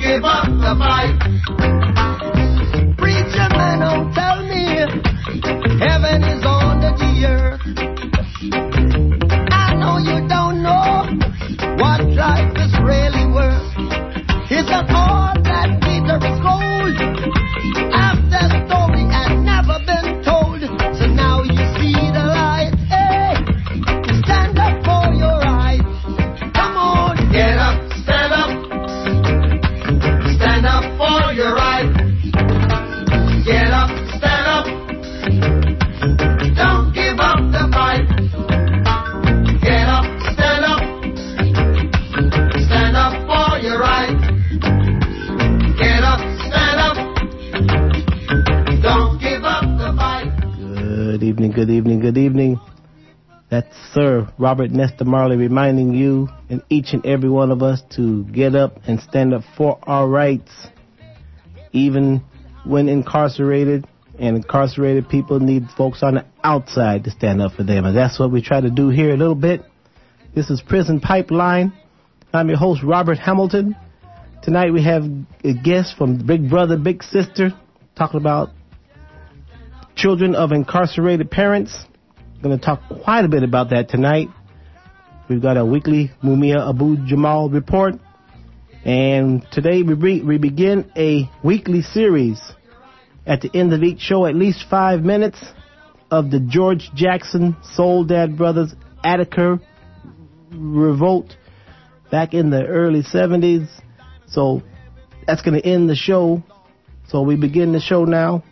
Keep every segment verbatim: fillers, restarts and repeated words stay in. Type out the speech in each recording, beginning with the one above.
give up the fight. Preacher man, don't tell me heaven is under the earth. I know you don't know what life is really worth. Is that all that Peter is gold? Half that story had never been told. So now you see the light. Hey, stand up for your right. Come on, get up, stand up. Stand up for your right. Get up, stand up. Don't give up the fight. Get up, stand up. Stand up for your right. Get up, stand up. Don't give up the fight. Good evening, good evening, good evening. That's Sir Robert Nesta Marley reminding you and each and every one of us to get up and stand up for our rights, even when incarcerated. And incarcerated people need folks on the outside to stand up for them. And that's what we try to do here a little bit. This is Prison Pipeline. I'm your host, Robert Hamilton. Tonight we have a guest from Big Brother, Big Sister, talking about children of incarcerated parents. We're going to talk quite a bit about that tonight. We've got a weekly Mumia Abu Jamal report. And today we, re- we begin a weekly series. At the end of each show, at least five minutes of the George Jackson Soul Dad Brothers Attica revolt back in the early seventies. So that's going to end the show. So we begin the show now.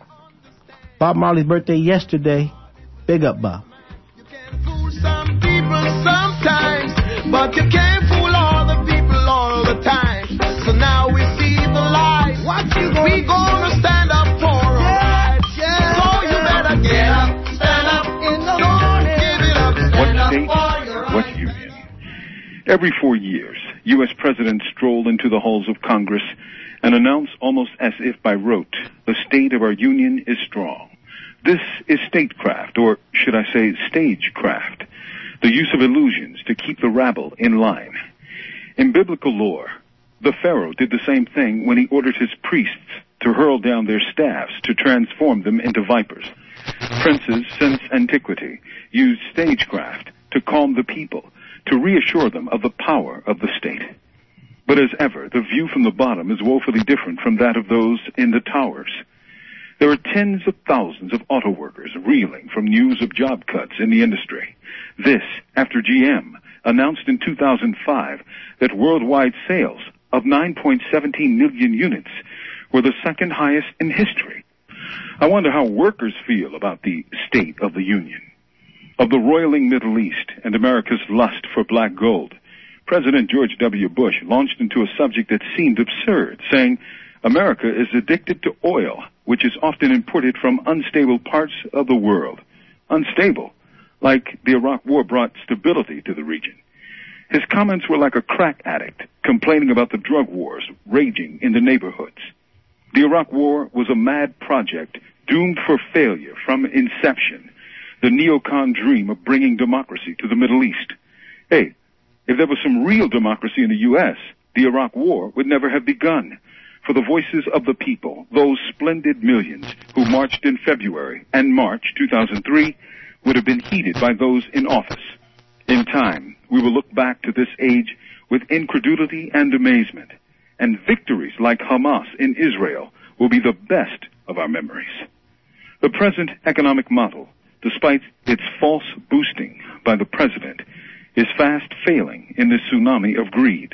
Bob Marley's birthday yesterday. Big up, Bob. You can fool some people sometimes, but you can't fool all the people all the time. So now we see the light. What you gonna we gonna stand up for our rights. Yeah. So you better get up, stand up in the morning. Give it up, stand up for your rights. What union? Every four years, U S presidents stroll into the halls of Congress and announce almost as if by rote, the state of our union is strong. This is statecraft, or should I say stagecraft, the use of illusions to keep the rabble in line. In biblical lore, the Pharaoh did the same thing when he ordered his priests to hurl down their staffs to transform them into vipers. Princes, since antiquity, used stagecraft to calm the people, to reassure them of the power of the state. But as ever, the view from the bottom is woefully different from that of those in the towers. There are tens of thousands of auto workers reeling from news of job cuts in the industry. This after G M announced in two thousand five that worldwide sales of nine point one seven million units were the second highest in history. I wonder how workers feel about the state of the union. Of the roiling Middle East and America's lust for black gold, President George W. Bush launched into a subject that seemed absurd, saying America is addicted to oil, which is often imported from unstable parts of the world. Unstable, like the Iraq War brought stability to the region. His comments were like a crack addict complaining about the drug wars raging in the neighborhoods. The Iraq War was a mad project doomed for failure from inception, the neocon dream of bringing democracy to the Middle East. Hey, if there was some real democracy in the U S, the Iraq War would never have begun. For the voices of the people, those splendid millions who marched in February and March two thousand three would have been heeded by those in office. In time, we will look back to this age with incredulity and amazement, and victories like Hamas in Israel will be the best of our memories. The present economic model, despite its false boosting by the president, is fast failing in this tsunami of greed.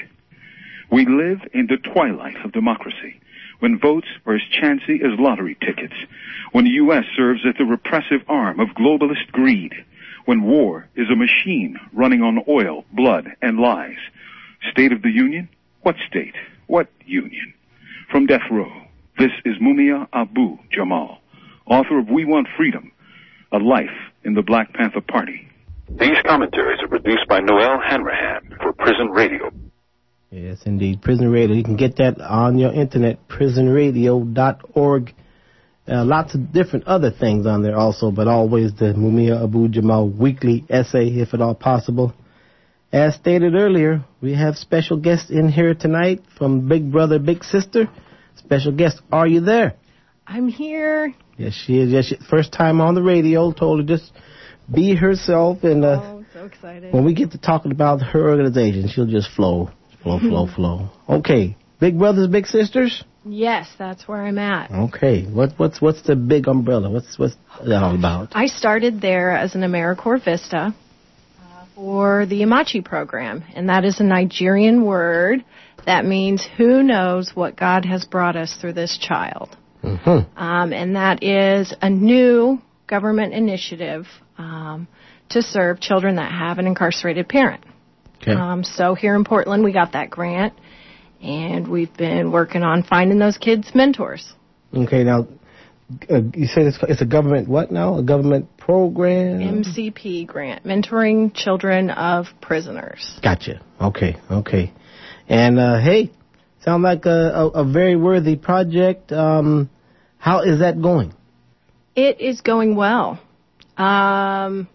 We live in the twilight of democracy, when votes are as chancy as lottery tickets, when the U S serves as the repressive arm of globalist greed, when war is a machine running on oil, blood, and lies. State of the Union? What state? What union? From death row, this is Mumia Abu Jamal, author of We Want Freedom, A Life in the Black Panther Party. These commentaries are produced by Noel Hanrahan for Prison Radio. Yes, indeed. Prison Radio. You can get that on your internet, prison radio dot org. Uh, lots of different other things on there also, but always the Mumia Abu Jamal weekly essay, if at all possible. As stated earlier, we have special guests in here tonight from Big Brother, Big Sister. Special guest, are you there? I'm here. Yes, she is. Yes, she, first time on the radio. Told her just be herself. And uh, oh, so excited. When we get to talking about her organization, she'll just flow, flow, flow, flow. Okay, Big Brothers, Big Sisters. Yes, that's where I'm at. Okay, what what's what's the big umbrella? What's what's that all about? I started there as an AmeriCorps Vista uh, for the Imachi program, and that is a Nigerian word that means who knows what God has brought us through this child. Mm-hmm. Um, and that is a new government initiative um, to serve children that have an incarcerated parent. Okay. Um, so here in Portland, we got that grant. And we've been working on finding those kids mentors. Okay, now, uh, you said it's, it's a government, what now? A government program? M C P grant, Mentoring Children of Prisoners. Gotcha. Okay, okay. And, uh, hey, sound like a, a, a very worthy project. Um, how is that going? It is going well. Um,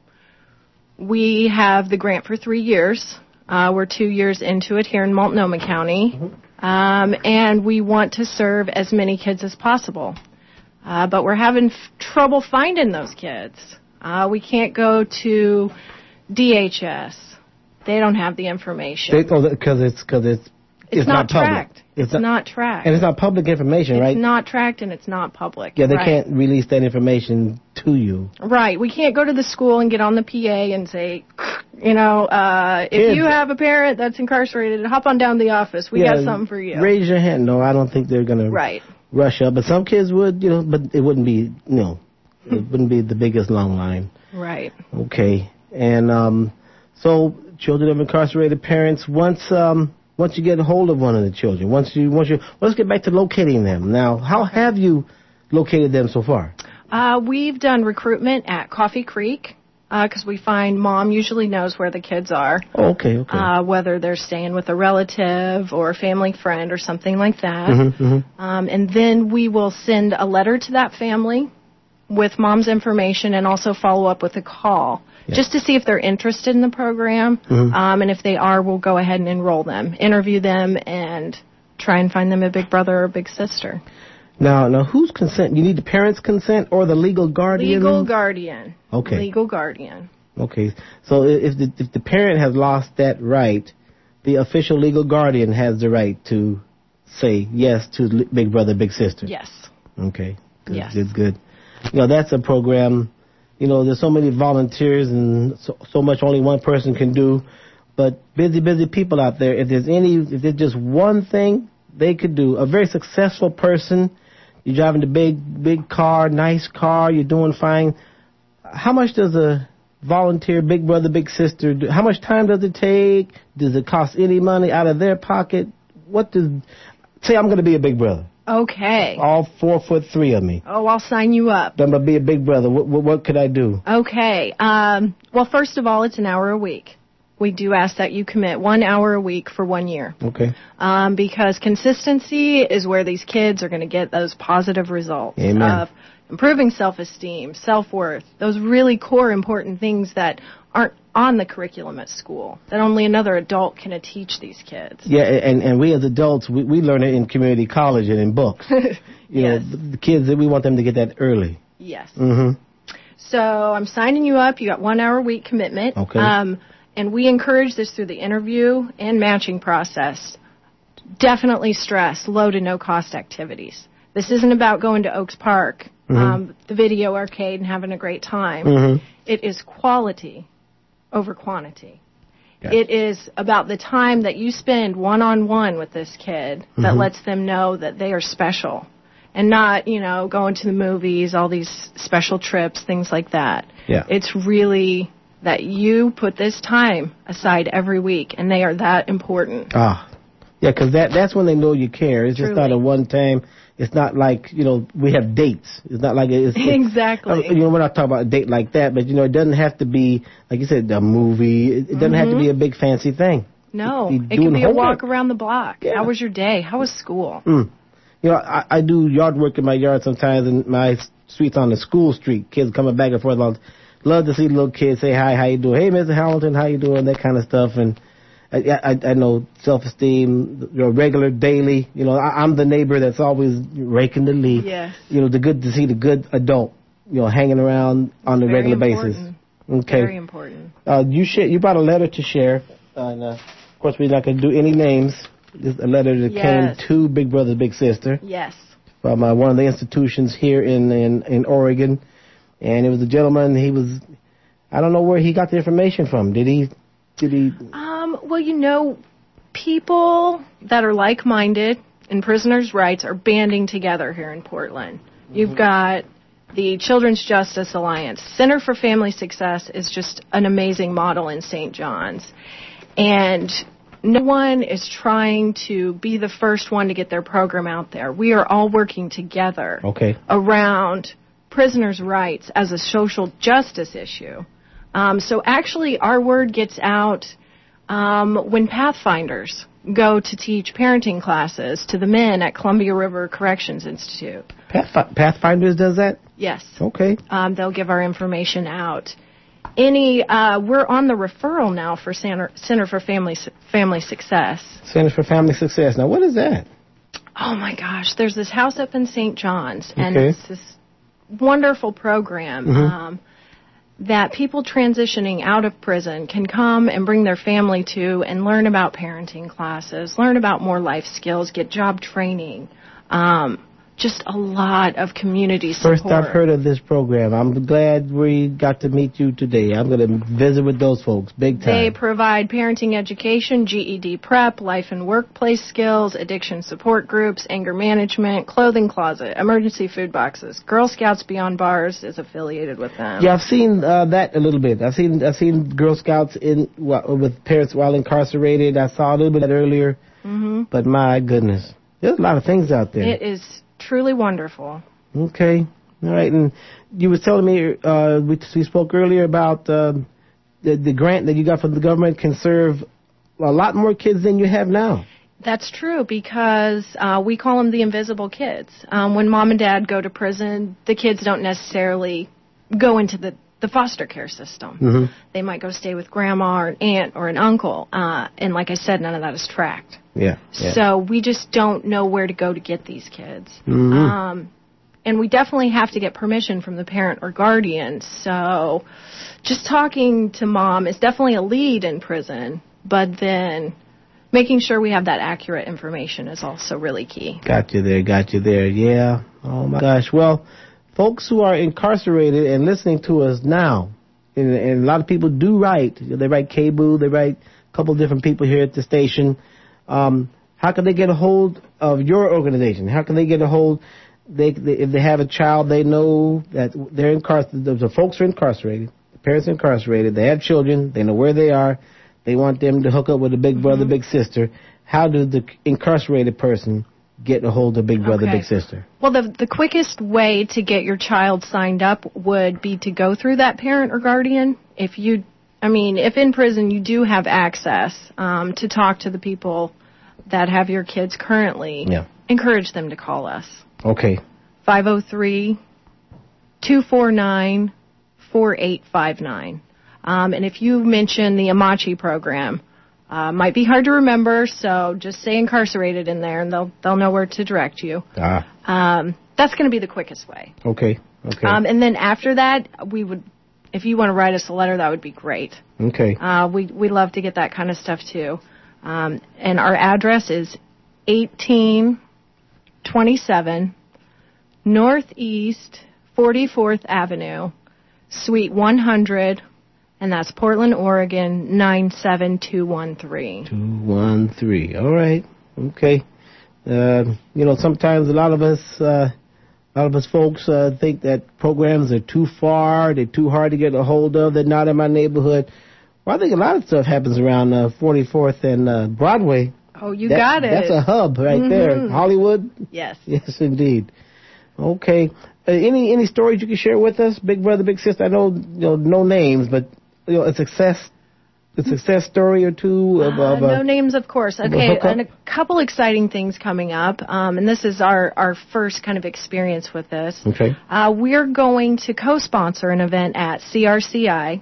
we have the grant for three years. Uh, we're two years into it here in Multnomah County, mm-hmm. um, and we want to serve as many kids as possible. Uh, but we're having f- trouble finding those kids. Uh, we can't go to D H S. They don't have the information. Because oh, it's, cause it's, it's, it's not, not tracked. Public. It's, it's not, not tracked. And it's not public information, it's right? It's not tracked and it's not public. Yeah, they right. can't release that information to you. Right. We can't go to the school and get on the P A and say, you know, uh, if Kids. you have a parent that's incorporated, hop on down to the office. We yeah, got something for you. Raise your hand. No, I don't think they're going right. to rush up. But some kids would, you know, but it wouldn't be, you know, it wouldn't be the biggest long line. Right. Okay. And um, so children of incarcerated parents, once um, once you get a hold of one of the children, once you, once you, well, let's get back to locating them. Now, how have you located them so far? Uh, we've done recruitment at Coffee Creek. Because uh, we find mom usually knows where the kids are. Oh, okay, okay. Uh, whether they're staying with a relative or a family friend or something like that. Mm-hmm, mm-hmm. Um, and then we will send a letter to that family with mom's information and also follow up with a call yeah. just to see if they're interested in the program. Mm-hmm. Um, and if they are, we'll go ahead and enroll them, interview them, and try and find them a big brother or a big sister. Now, now, whose consent? You need the parents' consent or the legal guardian? Legal guardian. Okay. Legal guardian. Okay. So if the if the parent has lost that right, the official legal guardian has the right to say yes to Big Brother, Big Sister. Yes. Okay. Good, yes. Good. Good. You know, that's a program. You know, there's so many volunteers and so, so much only one person can do. But busy, busy people out there. If there's any, if there's just one thing they could do, a very successful person. You're driving the big, big car, nice car, you're doing fine. How much does a volunteer, Big Brother, Big Sister do? How much time does it take? Does it cost any money out of their pocket? What does, say I'm going to be a Big Brother. Okay. All four foot three of me. Oh, I'll sign you up. I'm going to be a Big Brother. What, what, what could I do? Okay. Um, well, first of all, it's an hour a week. We do ask that you commit one hour a week for one year. Okay. Um, because consistency is where these kids are going to get those positive results Amen. of improving self-esteem, self-worth, those really core important things that aren't on the curriculum at school, that only another adult can teach these kids. Yeah, and, and we as adults, we, we learn it in community college and in books. you yes. know, the, the kids, we want them to get that early. Yes. Mm-hmm. So I'm signing you up. You got one hour a week commitment. Okay. Um, And we encourage this through the interview and matching process. Definitely stress low to no cost activities. This isn't about going to Oaks Park, mm-hmm. um, the video arcade, and having a great time. Mm-hmm. It is quality over quantity. Gotcha. It is about the time that you spend one-on-one with this kid that mm-hmm. lets them know that they are special. And not, you know, going to the movies, all these special trips, things like that. Yeah. It's really that you put this time aside every week, and they are that important. Ah, yeah, because that, that's when they know you care. It's Truly. Just not a one-time. It's not like, you know, we have dates. It's not like it's... Exactly. It's, you know, we're not talking about a date like that, but, you know, it doesn't have to be, like you said, a movie. It, it doesn't mm-hmm. have to be a big fancy thing. No, You're it can be homework. a walk around the block. Yeah. How was your day? How was school? Mm. You know, I, I do yard work in my yard sometimes, and my street's on the school street. Kids coming back and forth. Love to see little kids say hi, how you doing? Hey, Mister Hamilton, how you doing? That kind of stuff. And I, I, I know self-esteem, you know, regular, daily. You know, I, I'm the neighbor that's always raking the leaf. Yes. You know, the good to see the good adult, you know, hanging around on a Very regular important. basis. Okay. Very important. Uh, you share, you brought a letter to share, uh, and uh, of course we're not going to do any names. It's a letter that Yes. came to Big Brother Big Sister Yes. from uh, one of the institutions here in, in in Oregon, and it was a gentleman. He was, I don't know where he got the information from. Did he? Did he? Um, well, you know, people that are like-minded in prisoners' rights are banding together here in Portland. Mm-hmm. You've got the Children's Justice Alliance. Center for Family Success is just an amazing model in Saint John's. And no one is trying to be the first one to get their program out there. We are all working together Okay. around prisoners' rights as a social justice issue. Um, so actually, our word gets out um, when Pathfinders go to teach parenting classes to the men at Columbia River Corrections Institute. Pathf- Pathfinders does that? Yes. Okay. Um, they'll give our information out. Any, uh, we're on the referral now for Center, Center for Family Family Success. Center for Family Success. Now, what is that? Oh my gosh, there's this house up in Saint John's, and Okay. it's this wonderful program. Mhm. Um, that people transitioning out of prison can come and bring their family to and learn about parenting classes, learn about more life skills, get job training, um, just a lot of community support. First I've heard of this program. I'm glad we got to meet you today. I'm going to visit with those folks big time. They provide parenting education, G E D prep, life and workplace skills, addiction support groups, anger management, clothing closet, emergency food boxes. Girl Scouts Beyond Bars is affiliated with them. Yeah, I've seen uh, that a little bit. I've seen I've seen Girl Scouts in well, with parents while incarcerated. I saw a little bit of that earlier. Mm-hmm. But my goodness, there's a lot of things out there. It is truly wonderful. Okay. All right. And you were telling me, uh, we, we spoke earlier about uh, the, the grant that you got from the government can serve a lot more kids than you have now. That's true because uh, we call them the invisible kids. Um, when mom and dad go to prison, the kids don't necessarily go into the, the foster care system. Mm-hmm. They might go stay with grandma or an aunt or an uncle. Uh, and like I said, none of that is tracked. Yeah, yeah. So we just don't know where to go to get these kids. Mm-hmm. Um, and we definitely have to get permission from the parent or guardian. So just talking to mom is definitely a lead in prison, but then making sure we have that accurate information is also really key. Got you there, got you there. Yeah. Oh, my gosh. Well, folks who are incarcerated and listening to us now, and, and a lot of people do write. They write K B O O, they write a couple of different people here at the station. Um, how can they get a hold of your organization? How can they get a hold, they, they, if they have a child, they know that they're incarcerated, the folks are incarcerated, the parents are incarcerated, they have children, they know where they are, they want them to hook up with a big brother, mm-hmm. big sister. How does the incarcerated person get a hold of big brother, okay. big sister? Well, the the quickest way to get your child signed up would be to go through that parent or guardian. If you, I mean, if in prison you do have access um, to talk to the people that have your kids currently, yeah. encourage them to call us. Okay. five oh three, two four nine, four eight five nine. Um, and if you mention the Amachi program, uh, might be hard to remember, so just say incarcerated in there, and they'll they'll know where to direct you. Ah. Um, that's going to be the quickest way. Okay. Okay. Um, and then after that, we would, if you want to write us a letter, that would be great. Okay. Uh, we we love to get that kind of stuff too. Um, and our address is eighteen twenty-seven Northeast forty-fourth Avenue, Suite one hundred, and that's Portland, Oregon nine seven two one three. two one three. All right. Okay. Uh, you know, sometimes a lot of us, uh, a lot of us folks uh, think that programs are too far, they're too hard to get a hold of, they're not in my neighborhood. Well, I think a lot of stuff happens around uh, forty-fourth and uh, Broadway. Oh, you that, got it. That's a hub right mm-hmm. there. Hollywood? Yes. Yes, indeed. Okay. Uh, any any stories you can share with us, Big Brother, Big Sister? I know, you know no names, but you know a success, a success story or two of, uh, of no a, names, of course. Okay, and a couple exciting things coming up, um, and this is our our first kind of experience with this. Okay. Uh, we're going to co-sponsor an event at C R C I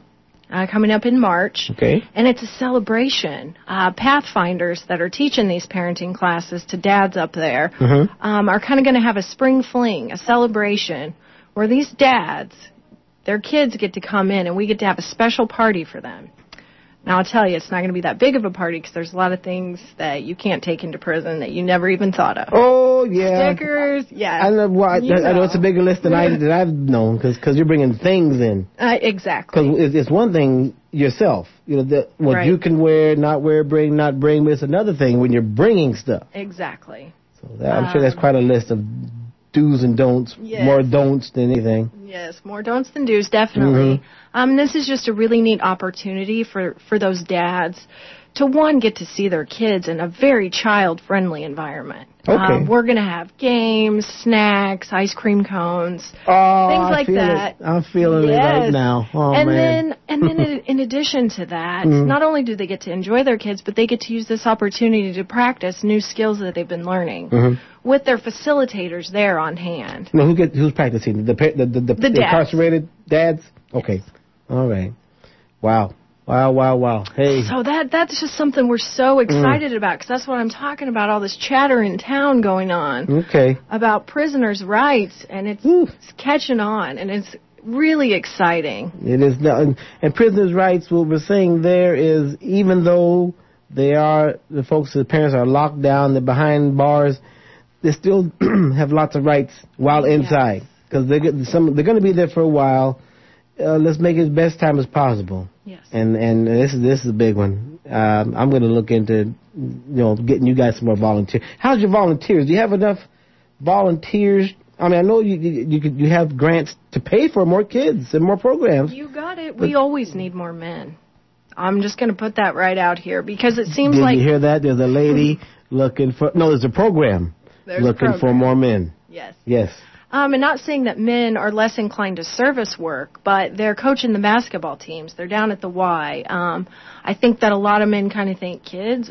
uh, coming up in March. Okay. And it's a celebration. Uh, Pathfinders that are teaching these parenting classes to dads up there Mm-hmm. um, are kind of going to have a spring fling, a celebration, where these dads, their kids get to come in and we get to have a special party for them. Now, I'll tell you, it's not going to be that big of a party because there's a lot of things that you can't take into prison that you never even thought of. Oh, yeah. Stickers, yeah. I know, well, I, You I know it's a bigger list than I that I've known because you're bringing things in. Uh, exactly. Because it's, it's one thing yourself, you know, the, what Right. you can wear, not wear, bring, not bring. But it's another thing when you're bringing stuff. Exactly. So that, I'm sure that's quite a list of do's and don'ts, Yes. more don'ts than anything. Yes, more don'ts than do's, definitely. Mhm. Um, this is just a really neat opportunity for, for those dads to, one, get to see their kids in a very child-friendly environment. Okay. Um, we're going to have games, snacks, ice cream cones, Oh, things I like feel that. It. I'm feeling it right Yes. now. Oh, and man. then, and then, in, in addition to that, Mhm. not only do they get to enjoy their kids, but they get to use this opportunity to practice new skills that they've been learning Mhm. with their facilitators there on hand. Now, who get, who's practicing? The pa- the the, the, The dads. incarcerated dads? Okay. All right. Wow. Wow, wow, wow. Hey. So that that's just something we're so excited about because that's what I'm talking about. All this chatter in town going on Okay. about prisoners' rights, and it's, Woo. it's catching on, and it's really exciting. It is not, and, and prisoners' rights. What we're saying there is, even though they are the folks, the parents are locked down, they're behind bars, they still have lots of rights while inside because they're get- some they're going to be there for a while. Uh, let's make it as best time as possible. Yes. And and this is this is a big one. Um, I'm going to look into, you know, getting you guys some more volunteers. How's your volunteers? Do you have enough volunteers? I mean, I know you you you, could, you have grants to pay for more kids and more programs. You got it. We always need more men. I'm just going to put that right out here because it seems Did like you hear that? There's a lady looking for. No, there's a program There's a looking for program. more men. yes. Yes. Um, and not saying that men are less inclined to service work, but they're coaching the basketball teams. They're down at the Y. Um, I think that a lot of men kind of think, kids,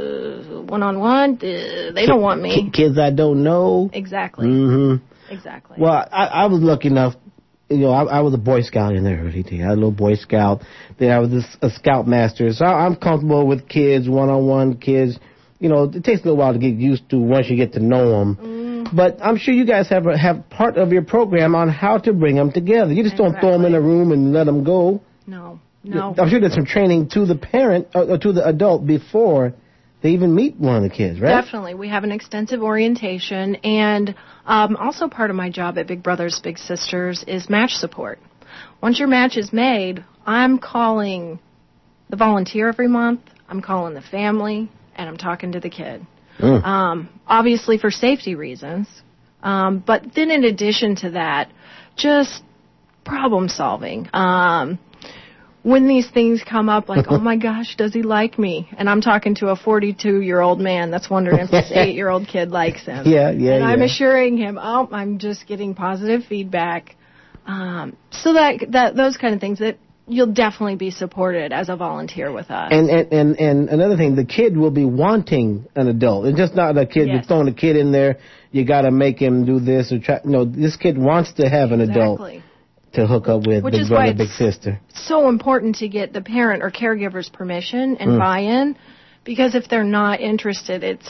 uh, one-on-one, uh, they don't want me. Ki- Kids I don't know. Exactly. Mm-hmm. Exactly. Well, I, I was lucky enough. You know, I, I was a Boy Scout in the early days. I was a little Boy Scout. Then I was a, a Scout Master. So I, I'm comfortable with kids, one-on-one kids. You know, it takes a little while to get used to once you get to know them. Mm. But I'm sure you guys have a, have part of your program on how to bring them together. You just don't throw them in a room and let them go. No. No. I'm sure there's some training to the parent or, or to the adult before they even meet one of the kids, right? Definitely. We have an extensive orientation, and um, also part of my job at Big Brothers Big Sisters is match support. Once your match is made, I'm calling the volunteer every month, I'm calling the family, and I'm talking to the kid. Mm. Um, obviously for safety reasons, um, but then in addition to that, just problem solving. Um, when these things come up, like, oh my gosh, does he like me? And I'm talking to a forty-two-year-old man that's wondering if this eight-year-old kid likes him. Yeah, yeah, And I'm yeah. assuring him, oh, I'm just getting positive feedback. Um, so that that those kind of things that you'll definitely be supported as a volunteer with us. And, and and and another thing, the kid will be wanting an adult. It's just not a kid. You're Yes. throwing a kid in there. You got to make him do this or try. No, this kid wants to have an adult Exactly. to hook up with. Which Big is why brother, big it's- sister. So important to get the parent or caregiver's permission and Mm. buy-in, because if they're not interested, it's,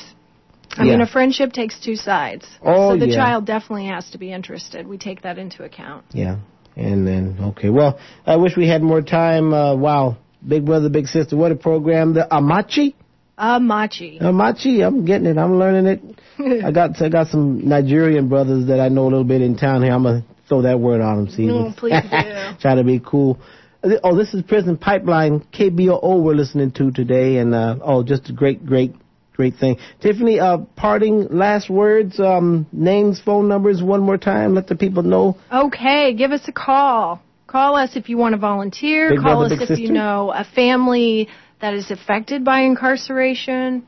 I Yeah. mean, a friendship takes two sides. Oh, so the yeah. child definitely has to be interested. We take that into account. Yeah. And then okay. Well, I wish we had more time. Uh, wow, Big Brother, Big Sister. What a program! The Amachi. Amachi. Amachi, I'm getting it. I'm learning it. I got I got some Nigerian brothers that I know a little bit in town here. I'm gonna throw that word on them. See, No, please do. Try to be cool. Oh, this is Prison Pipeline K B O O we're listening to today, and uh, oh, just a great, great, great thing. Tiffany, uh, parting last words, um, names, phone numbers, one more time. Let the people know. Okay, give us a call. Call us if you want to volunteer. Big Call brother, us big if you sister? know a family that is affected by incarceration.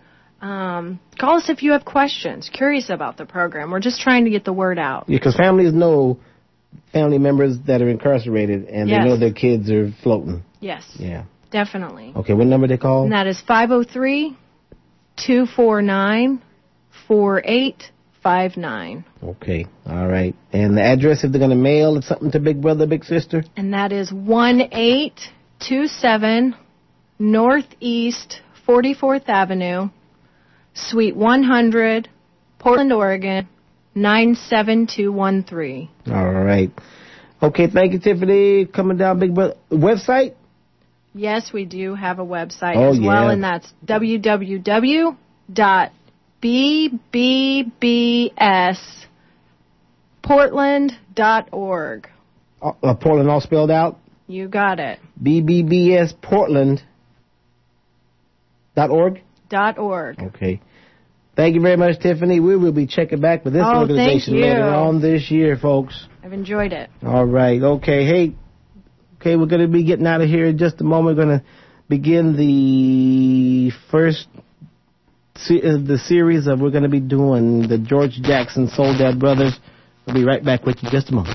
Um, call us if you have questions, curious about the program. We're just trying to get the word out. Because families know family members that are incarcerated, and Yes. they know their kids are floating. Yes, Yeah. definitely. Okay, what number they call? And that is five oh three, two four nine, four eight five nine. Okay, all right. And the address, if they're going to mail it's something to Big Brother, Big Sister? And that is one eight twenty-seven Northeast forty-fourth Avenue, Suite one hundred, Portland, Oregon, nine seven two one three. All right. Okay, thank you, Tiffany. Coming down, Big Brother. Website? Yes, we do have a website oh, as yeah. well, and that's w w w dot b b b s portland dot org. Uh, uh, Portland all spelled out? You got it. b b b s portland dot org? Dot org. Okay. Thank you very much, Tiffany. We will be checking back with this oh, organization later on this year, folks. I've enjoyed it. All right. Okay. Hey, okay, we're going to be getting out of here in just a moment. We're going to begin the first se- the series of we're going to be doing the George Jackson Soledad Brothers. We'll be right back with you in just a moment.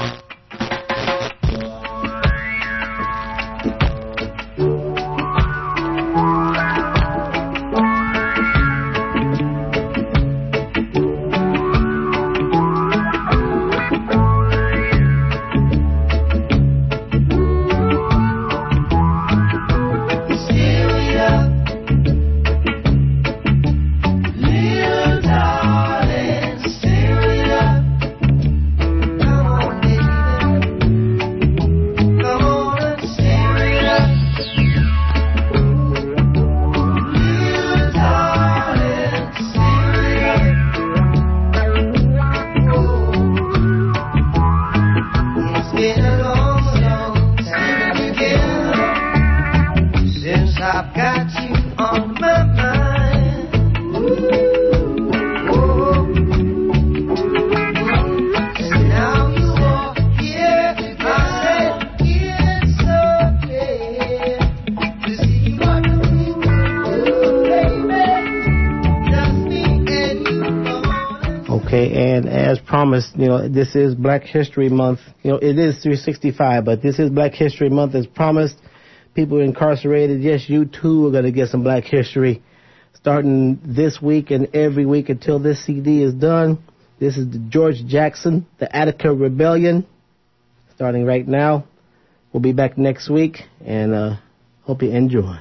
You know, this is Black History Month. You know, it is three sixty-five, but this is Black History Month as promised. People incarcerated, yes, you too are going to get some Black history starting this week and every week until this C D is done. This is the George Jackson, the Attica Rebellion, starting right now. We'll be back next week, and uh, hope you enjoy.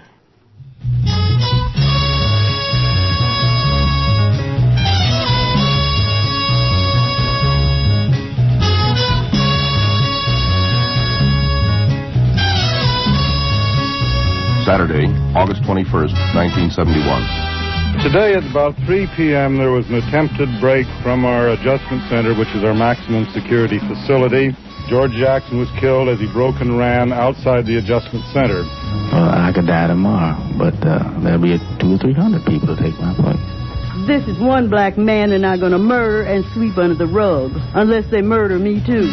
Saturday, August twenty-first, nineteen seventy-one. Today at about three p.m. there was an attempted break from our adjustment center, which is our maximum security facility. George Jackson was killed as he broke and ran outside the adjustment center. Well, I could die tomorrow, but uh, there'll be two or three hundred people to take my place. This is one black man they're not going to murder and sweep under the rug, unless they murder me too.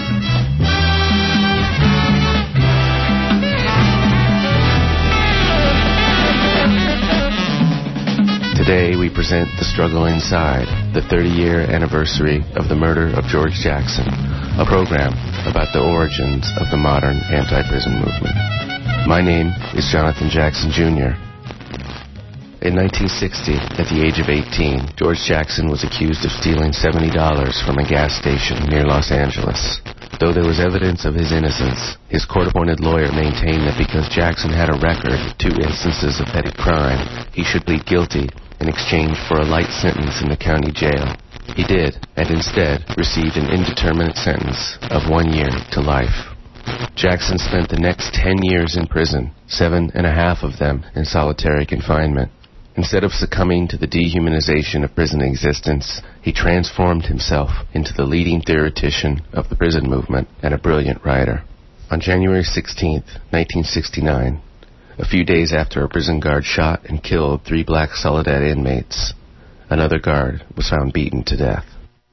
Today we present The Struggle Inside, the thirty-year anniversary of the murder of George Jackson, a program about the origins of the modern anti-prison movement. My name is Jonathan Jackson, Junior In nineteen sixty, at the age of eighteen, George Jackson was accused of stealing seventy dollars from a gas station near Los Angeles. Though there was evidence of his innocence, his court-appointed lawyer maintained that because Jackson had a record of two instances of petty crime, he should plead guilty in exchange for a light sentence in the county jail. He did, and instead received an indeterminate sentence of one year to life. Jackson spent the next ten years in prison, seven and a half of them in solitary confinement. Instead of succumbing to the dehumanization of prison existence, he transformed himself into the leading theoretician of the prison movement and a brilliant writer. On January sixteenth, nineteen sixty-nine, a few days after a prison guard shot and killed three black Soledad inmates, another guard was found beaten to death.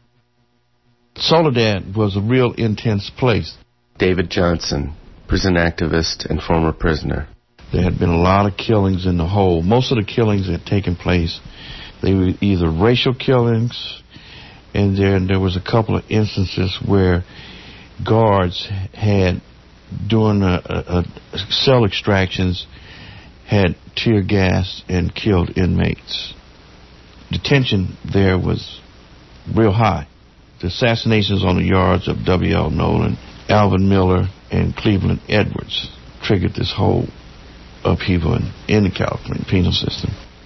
Soledad was a real intense place. David Johnson, prison activist and former prisoner. There had been a lot of killings in the hole. Most of the killings had taken place, they were either racial killings, and then there was a couple of instances where guards had, during a, a, a cell extractions, had tear gas and killed inmates. The tension there was real high. The assassinations on the yards of W L Nolan, Alvin Miller, and Cleveland Edwards. triggered this whole upheaval in, in the California penal system.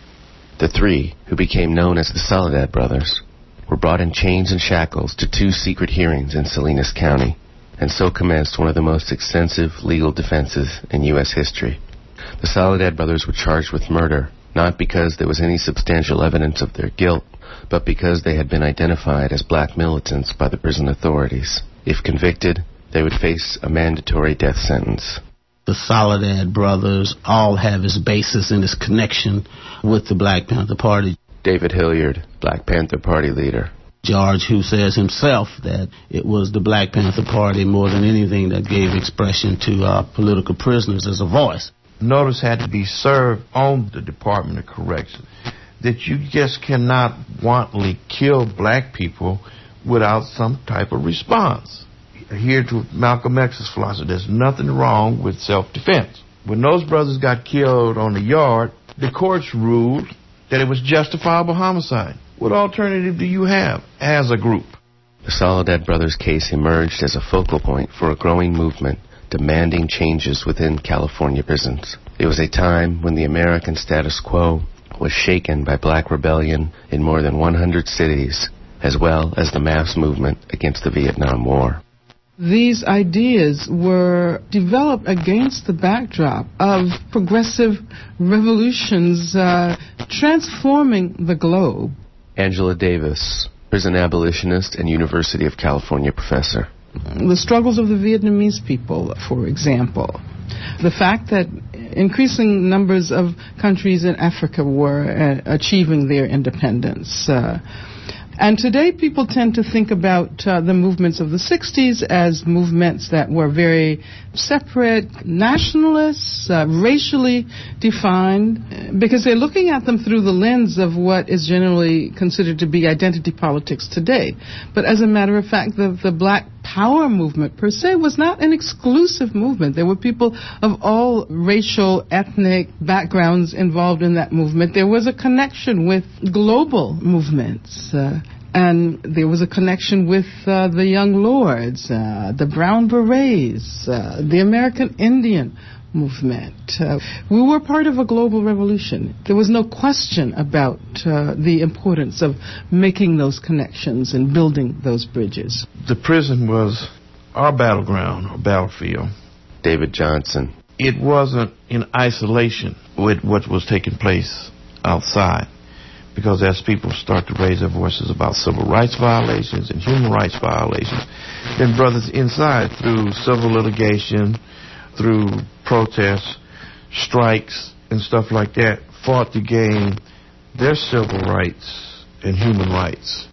The three, who became known as the Soledad Brothers, were brought in chains and shackles to two secret hearings in Salinas County, and so commenced one of the most extensive legal defenses in U S history. The Soledad Brothers were charged with murder, not because there was any substantial evidence of their guilt, but because they had been identified as black militants by the prison authorities. If convicted, they would face a mandatory death sentence. The Soledad Brothers all have its basis in its connection with the Black Panther Party. David Hilliard, Black Panther Party leader. George, who says himself that it was the Black Panther Party more than anything that gave expression to uh, political prisoners as a voice. Notice had to be served on the Department of Corrections that you just cannot wantonly kill black people without some type of response. Here to Malcolm X's philosophy, there's nothing wrong with self-defense. When those brothers got killed on the yard, the courts ruled that it was justifiable homicide. What alternative do you have as a group? The Soledad Brothers case emerged as a focal point for a growing movement demanding changes within California prisons. It was a time when the American status quo was shaken by black rebellion in more than one hundred cities, as well as the mass movement against the Vietnam War. These ideas were developed against the backdrop of progressive revolutions uh, transforming the globe. Angela Davis, prison abolitionist and University of California professor. The struggles of the Vietnamese people, for example. The fact that increasing numbers of countries in Africa were uh, achieving their independence. Uh, And today people tend to think about uh, the movements of the sixties as movements that were very separate, nationalists, uh, racially defined, because they're looking at them through the lens of what is generally considered to be identity politics today. But as a matter of fact, the, the Black Power movement per se was not an exclusive movement. There were people of all racial, ethnic backgrounds involved in that movement. There was a connection with global movements. Uh, And there was a connection with uh, the Young Lords, uh, the Brown Berets, uh, the American Indian movement. Uh, we were part of a global revolution. There was no question about uh, the importance of making those connections and building those bridges. The prison was our battleground, our battlefield. David Johnson. It wasn't in isolation with what was taking place outside. Because as people start to raise their voices about civil rights violations and human rights violations, then brothers inside, through civil litigation, through protests, strikes, and stuff like that, fought to gain their civil rights and human rights.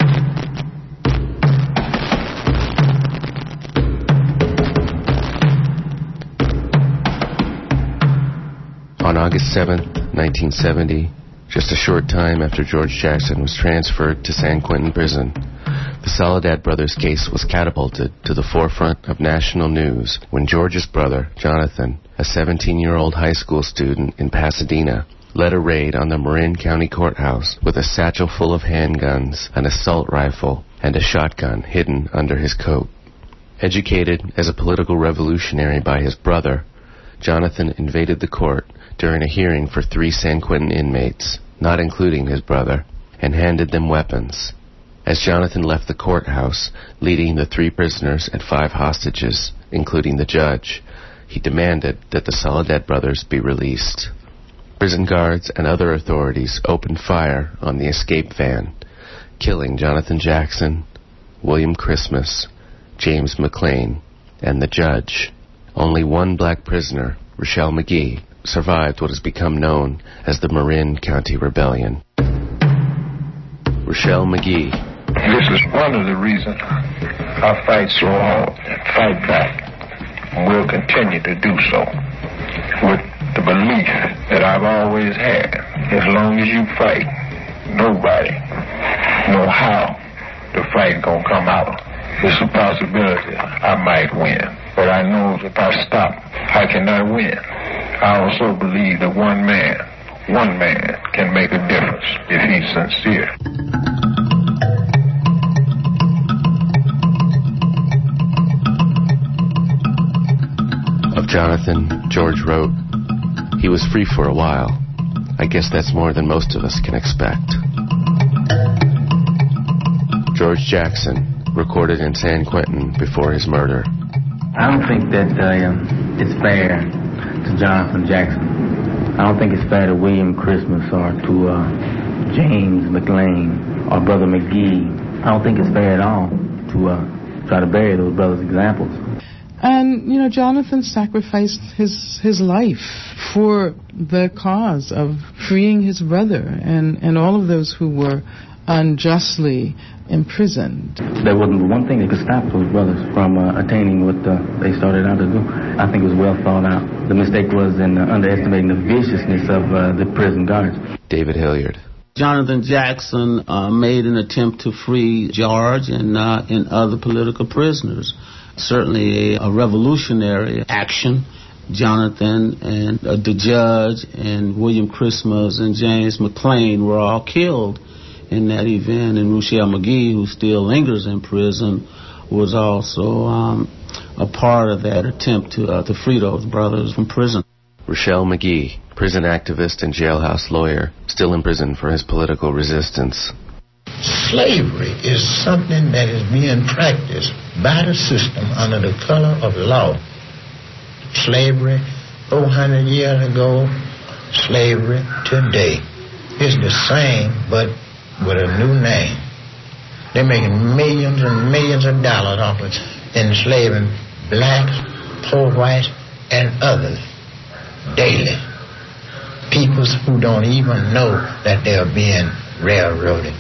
On August seventh, nineteen seventy, just a short time after George Jackson was transferred to San Quentin Prison, the Soledad Brothers case was catapulted to the forefront of national news when George's brother, Jonathan, a seventeen-year-old high school student in Pasadena, led a raid on the Marin County Courthouse with a satchel full of handguns, an assault rifle, and a shotgun hidden under his coat. Educated as a political revolutionary by his brother, Jonathan invaded the court during a hearing for three San Quentin inmates, not including his brother, and handed them weapons. As Jonathan left the courthouse, leading the three prisoners and five hostages, including the judge, he demanded that the Soledad Brothers be released. Prison guards and other authorities opened fire on the escape van, killing Jonathan Jackson, William Christmas, James McLean, and the judge. Only one black prisoner, Rochelle McGee, survived what has become known as the Marin County Rebellion. Rochelle McGee. This is one of the reasons I fight so hard and fight back, and will continue to do so, with the belief that I've always had. As long as you fight, nobody know how the fight gonna come out. It's a possibility I might win, but I know if I stop, I cannot win. I also believe that one man, one man can make a difference if he's sincere. Of Jonathan, George wrote, he was free for a while. I guess that's more than most of us can expect. George Jackson, recorded in San Quentin before his murder. I don't think that uh, it's fair to Jonathan Jackson. I don't think it's fair to William Christmas or to uh, James McLean or Brother McGee. I don't think it's fair at all to uh, try to bury those brothers' examples. And, you know, Jonathan sacrificed his his life for the cause of freeing his brother and, and all of those who were unjustly imprisoned. There wasn't one thing that could stop those brothers from uh, attaining what uh, they started out to do. I think it was well thought out. The mistake was in uh, underestimating the viciousness of uh, the prison guards. David Hilliard. Jonathan Jackson uh, made an attempt to free George and, uh, and other political prisoners. Certainly a, a revolutionary action. Jonathan and uh, the judge and William Christmas and James McLean were all killed in that event. And Ruchell Magee, who still lingers in prison, was also um, a part of that attempt to, uh, to free those brothers from prison. Ruchell Magee, prison activist and jailhouse lawyer, still in prison for his political resistance. Slavery is something that is being practiced by the system under the color of law. Slavery four hundred years ago, slavery today. It's the same, but with a new name. They're making millions and millions of dollars off of enslaving blacks, poor whites, and others daily. Peoples who don't even know that they're being railroaded.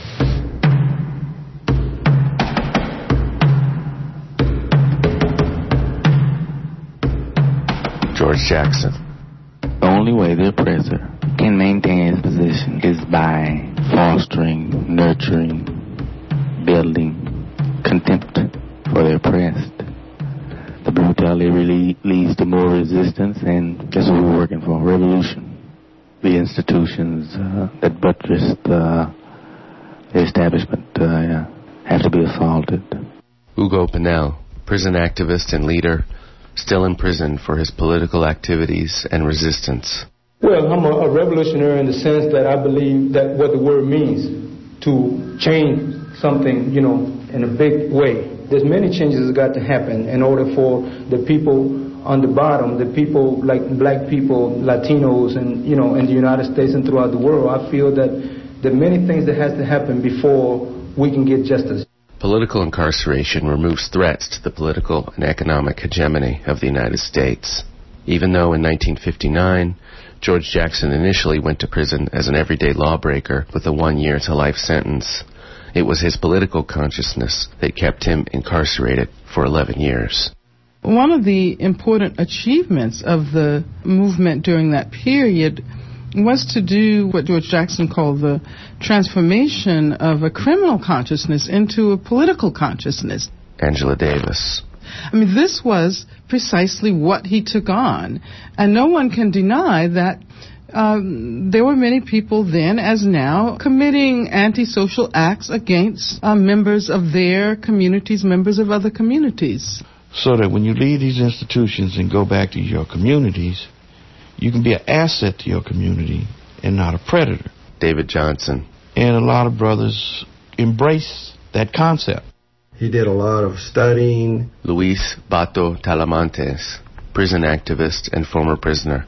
George Jackson. The only way the oppressor can maintain his position is by fostering, nurturing, building contempt for the oppressed. The brutality really leads to more resistance, and that's what we're working for, revolution. The institutions uh, that buttress the, the establishment uh, have to be assaulted. Hugo Pinell, prison activist and leader, still in prison for his political activities and resistance. Well, I'm a, a revolutionary in the sense that I believe that what the word means, to change something, you know, in a big way. There's many changes that got to happen in order for the people on the bottom, the people like black people, Latinos, and, you know, in the United States and throughout the world. I feel that there are many things that has to happen before we can get justice. Political incarceration removes threats to the political and economic hegemony of the United States. Even though in nineteen fifty-nine, George Jackson initially went to prison as an everyday lawbreaker with a one-year to life sentence, it was his political consciousness that kept him incarcerated for eleven years. One of the important achievements of the movement during that period was to do what George Jackson called the transformation of a criminal consciousness into a political consciousness. Angela Davis. I mean, this was precisely what he took on, and no one can deny that um, there were many people then, as now, committing antisocial acts against uh, members of their communities, members of other communities. So that when you leave these institutions and go back to your communities, you can be an asset to your community and not a predator. David Johnson. And a lot of brothers embrace that concept. He did a lot of studying. Luis Bato Talamantes, prison activist and former prisoner.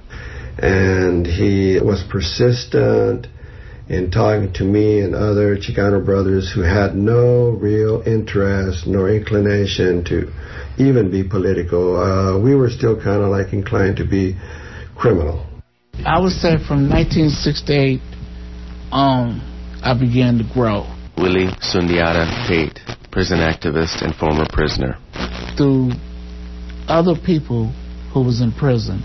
And he was persistent in talking to me and other Chicano brothers who had no real interest nor inclination to even be political. Uh, we were still kind of like inclined to be criminal. I would say from nineteen sixty-eight on, I began to grow. Willie Sundiata Tate, prison activist and former prisoner. Through other people who was in prison,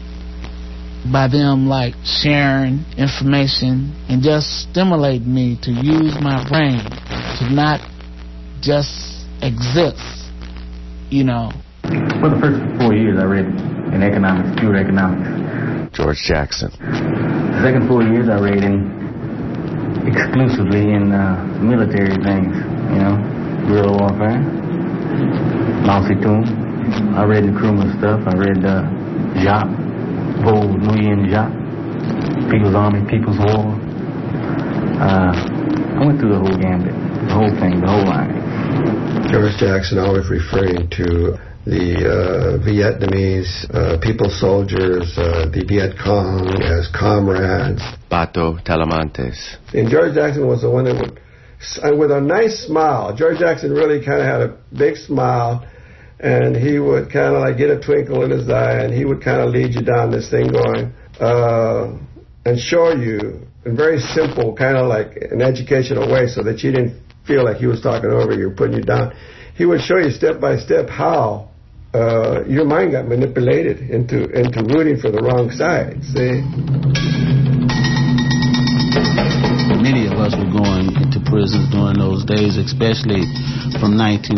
by them like sharing information and just stimulate me to use my brain to not just exist, you know. For the first four years I read in economics, pure economics. George Jackson. The second four years I read in exclusively in uh, military things, you know, guerrilla warfare, Mao Zedong. I read Nkrumah stuff. I read uh, Jacques, Vaux, Nguyen Jacques, People's Army, People's War. Uh, I went through the whole gambit, the whole thing, the whole line. George Jackson always referring to the uh, Vietnamese uh, people soldiers, uh, the Viet Cong, as comrades. Bato Talamantes. And George Jackson was the one that would, with a nice smile, George Jackson really kind of had a big smile, and he would kind of like get a twinkle in his eye, and he would kind of lead you down this thing going, uh, and show you in very simple, kind of like an educational way, so that you didn't feel like he was talking over you, putting you down. He would show you step by step how uh, your mind got manipulated into into rooting for the wrong side. See? Many of us were going into prisons during those days, especially from nineteen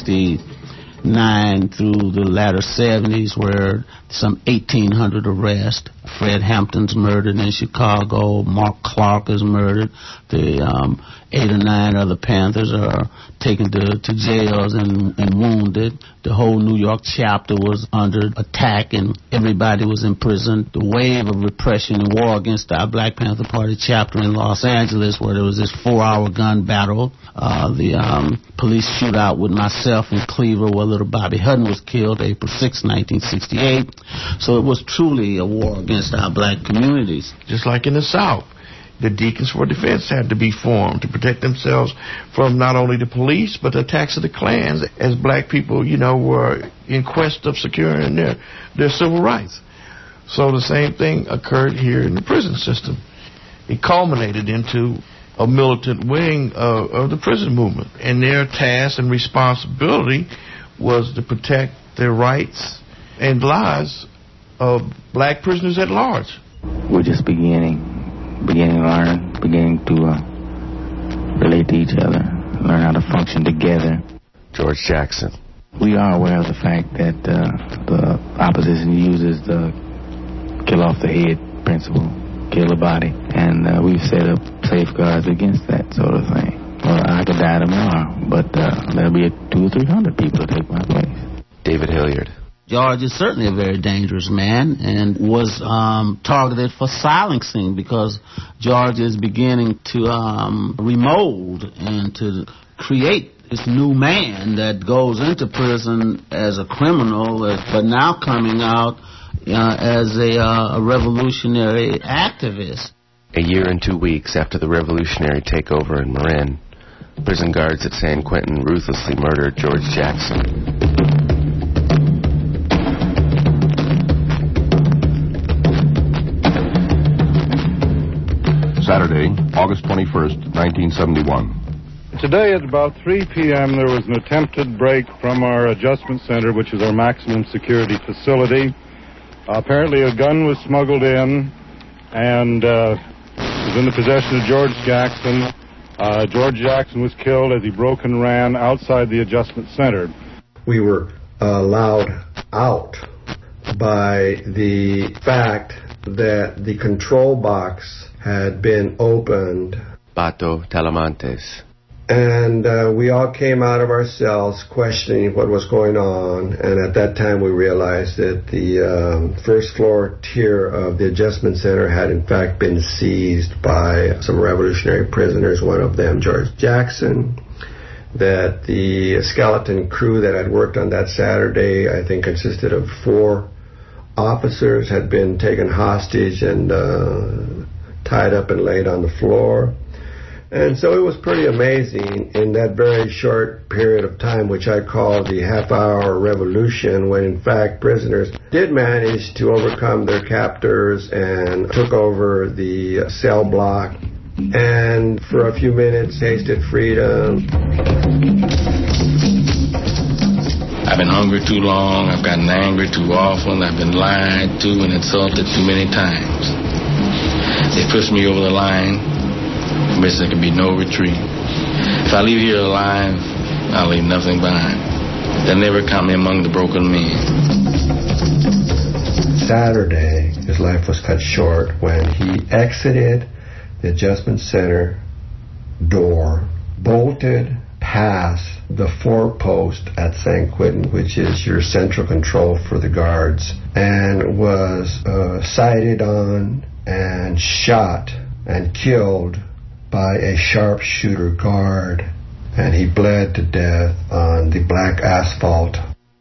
sixty-nine through the latter seventies, where some eighteen hundred arrests. Fred Hampton's murdered in Chicago. Mark Clark is murdered. The um, eight or nine other Panthers are taken to, to jails and, and wounded. The whole New York chapter was under attack, and everybody was in prison. The wave of repression and war against our Black Panther Party chapter in Los Angeles, where there was this four-hour gun battle. Uh, the um, police shootout with myself in Cleaver, where little Bobby Hutton was killed April sixth, nineteen sixty-eight. So it was truly a war against our black communities. Just like in the South, the Deacons for Defense had to be formed to protect themselves from not only the police, but the attacks of the clans, as black people, you know, were in quest of securing their, their civil rights. So the same thing occurred here in the prison system. It culminated into a militant wing of, of the prison movement, and their task and responsibility was to protect their rights and lives of black prisoners at large. We're just beginning, beginning to learn, beginning to uh, relate to each other, learn how to function together. George Jackson. We are aware of the fact that uh, the opposition uses the kill off the head principle, kill the body, and uh, we've set up safeguards against that sort of thing. Well, I could die tomorrow, but uh, there'll be two or three hundred people to take my place. David Hilliard. George is certainly a very dangerous man and was um, targeted for silencing, because George is beginning to um, remold and to create this new man that goes into prison as a criminal, uh, but now coming out uh, as a, uh, a revolutionary activist. A year and two weeks after the revolutionary takeover in Marin, prison guards at San Quentin ruthlessly murdered George Jackson. Saturday, August twenty-first, nineteen seventy-one. Today at about three p.m. there was an attempted break from our adjustment center, which is our maximum security facility. Uh, apparently a gun was smuggled in and uh, was in the possession of George Jackson. Uh, George Jackson was killed as he broke and ran outside the adjustment center. We were uh, allowed out by the fact that the control box had been opened. Bato Talamantes. And uh, we all came out of our cells questioning what was going on. And at that time we realized that the um, first floor tier of the adjustment center had in fact been seized by some revolutionary prisoners, one of them George Jackson. That the skeleton crew that had worked on that Saturday, I think consisted of four officers, had been taken hostage and uh, tied up and laid on the floor. And so it was pretty amazing in that very short period of time, which I call the half-hour revolution, when in fact prisoners did manage to overcome their captors and took over the cell block and for a few minutes tasted freedom. I've been hungry too long, I've gotten angry too often, I've been lied to and insulted too many times. They pushed me over the line. There can be no retreat. If I leave here alive, I'll leave nothing behind. They'll never count me among the broken men. Saturday, his life was cut short when he exited the adjustment center door, bolted pass the forepost at San Quentin, which is your central control for the guards, and was uh, sighted on and shot and killed by a sharpshooter guard, and he bled to death on the black asphalt.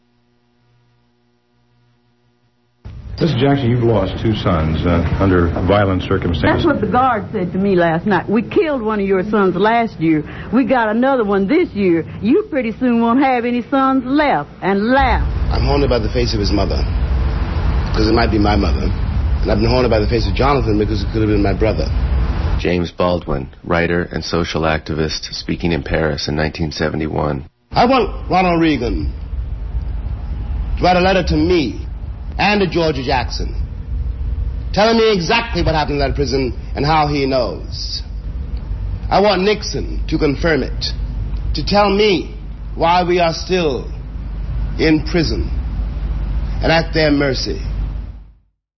Mister Jackson, you've lost two sons uh, under violent circumstances. That's what the guard said to me last night. We killed one of your sons last year. We got another one this year. You pretty soon won't have any sons left. And laugh. I'm haunted by the face of his mother, because it might be my mother. And I've been haunted by the face of Jonathan because it could have been my brother. James Baldwin, writer and social activist, speaking in Paris in nineteen seventy-one. I want Ronald Reagan to write a letter to me and to George Jackson, telling me exactly what happened in that prison and how he knows. I want Nixon to confirm it, to tell me why we are still in prison and at their mercy.